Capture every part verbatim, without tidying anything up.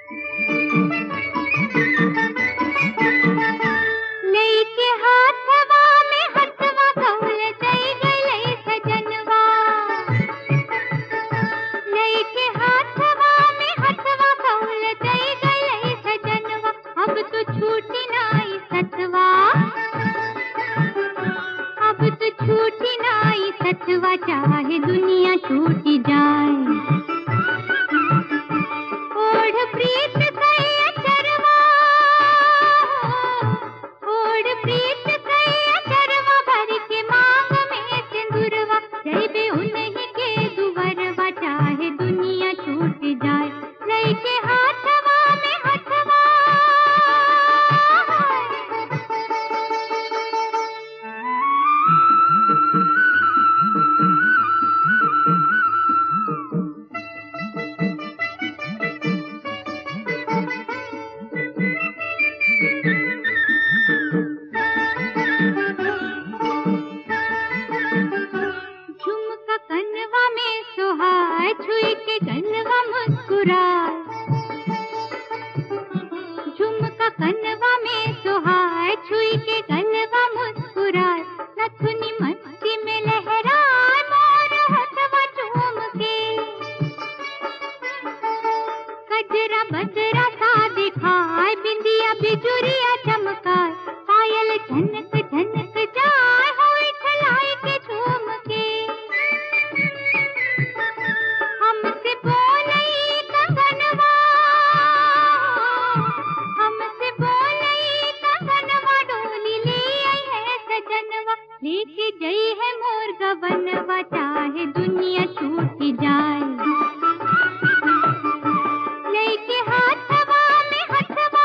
लेके हाथवा में हथवा कौल जई गई सजनवा, लेके हाथवा में हथवा कौल जई गई सजनवा। अब तो छूटी नाई सतवा, अब तो छूटी नाई सतवा, चाहे दुनिया छूटी जाए। ओढ़ प्रीत कई अचरवा, ओढ़ प्रीत कई अचरवा, भर के मांग में सिंदूरवा। जइबे उन्हीं के दुवरवा, चाहे दुनिया छूट जाए। लेके हाथवा में हथवा, झुमका कनवा में सुहाए, छुई के कनवा मुस्कुराए। झुमका कनवा में सुहाए, छुई के कनवा मुस्कुराए। नथुनी मस्ती में लहराए, मोर हथवा चूम के। गजरा बजरा सा दिखाए, बिंदिया बिजुरिया चमकाए। पायल झनक झनक जाए, होई ठलाई के झूम के। हमसे बोलई कंगनवा, हमसे बोलई कंगनवा, डोली ले आई है सजनवा। लेके गई है मोर गवनवा, चाहे दुनिया छूट जाए। लेके हाथवा में हथवा,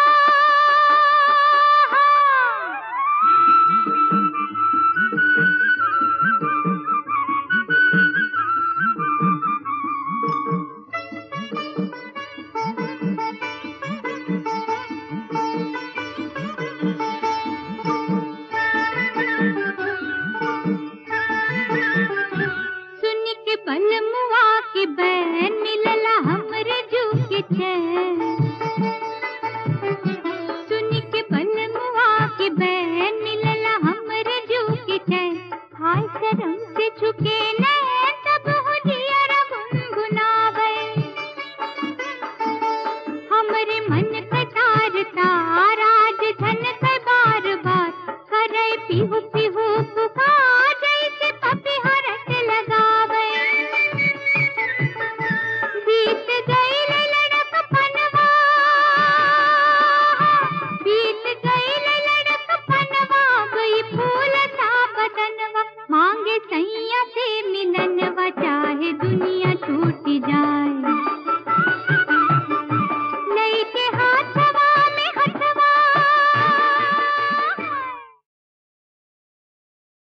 सुन के बलमुआ के बैन, मिलला हमरे जू के चैन। सुन के बलमुआ के बैन, मिलला हमरे जू के चैन। हाय शर्म से झुके नैन, तब हो जिया गुनगुनावे। हमरे मन